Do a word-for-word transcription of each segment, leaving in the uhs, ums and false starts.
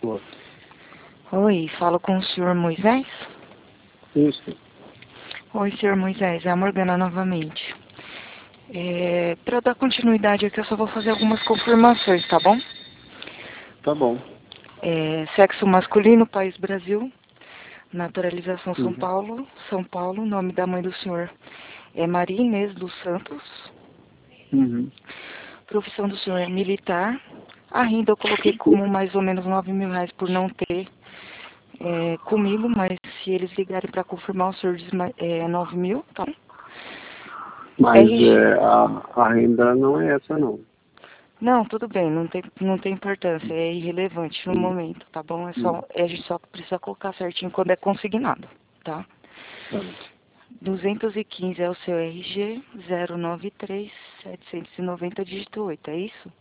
Boa. Oi, falo com o senhor Moisés? Isso. Oi, senhor Moisés, é a Morgana novamente. É, para dar continuidade aqui, eu só vou fazer algumas confirmações, tá bom? Tá bom. É, sexo masculino, país Brasil, naturalização São Uhum. Paulo, São Paulo, nome da mãe do senhor é Maria Inês dos Santos, Uhum. profissão do senhor é militar, a renda eu coloquei como mais ou menos nove mil reais por não ter é, comigo, mas se eles ligarem para confirmar, o senhor diz ma- é, nove mil, tá? Mas R G. é, a, a renda não é essa, não. Não, tudo bem, não tem, não tem importância, é irrelevante no Uhum. momento, tá bom? É Uhum. só, a gente só precisa colocar certinho quando é consignado, tá? Tá. duzentos e quinze é o seu R G, zero nove três setecentos e noventa, dígito oito, é isso?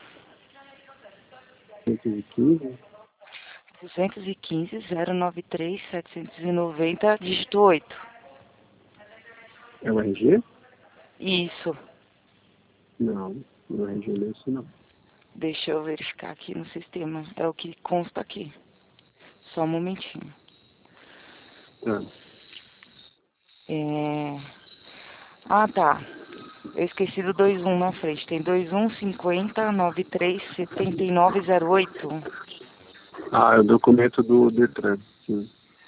cento e quinze? duzentos e quinze, zero nove três setecentos e noventa, dígito oito. É o R G? Isso. Não, não é R G nesse, não. Deixa eu verificar aqui no sistema. É o que consta aqui. Só um momentinho. Tá. É... Ah, tá. Eu esqueci do dois um na frente. Tem dois um cinquenta noventa e três setenta e nove zero oito. Ah, é o documento do Detran, sim.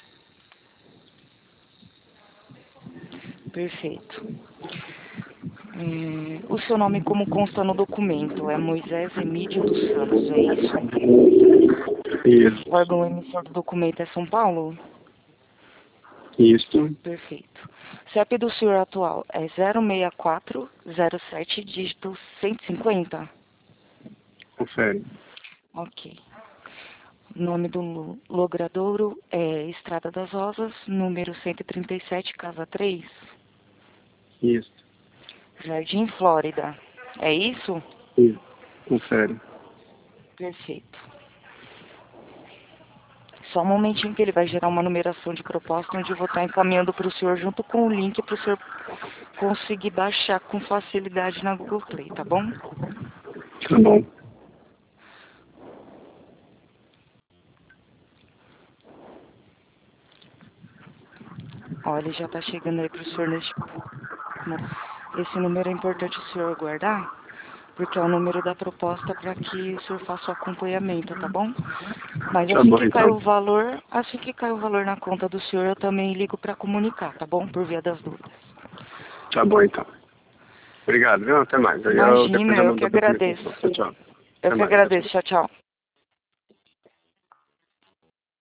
Perfeito. É, o seu nome, como consta no documento, é Moisés Emídio dos Santos, é isso? Isso. O órgão emissor do documento é São Paulo? Isso. Perfeito. C E P do senhor atual é zero seis quatro zero sete, dígito cento e cinquenta? Confere. Ok. Nome do logradouro é Estrada das Rosas, número cento e trinta e sete, casa três, Isso. Jardim Flórida. É isso? Isso. Confere. Perfeito. Só um momentinho que ele vai gerar uma numeração de proposta, onde eu vou estar encaminhando para o senhor junto com o link para o senhor conseguir baixar com facilidade na Google Play, tá bom? Tá bom. Ó, ele já está chegando aí para o senhor neste... Esse número é importante o senhor guardar, porque é o número da proposta para que o senhor faça o acompanhamento, tá bom? Mas Tá assim bom, que cai então. o valor, assim que cai o valor na conta do senhor, eu também ligo para comunicar, tá bom? Por via das dúvidas. Tá bom, então. Obrigado, viu? Até mais. Aí eu, depois Imagina, eu eu mando que a documentação. agradeço. Tchau, tchau. Eu Até que mais. Tchau, tchau. agradeço. Tchau, tchau.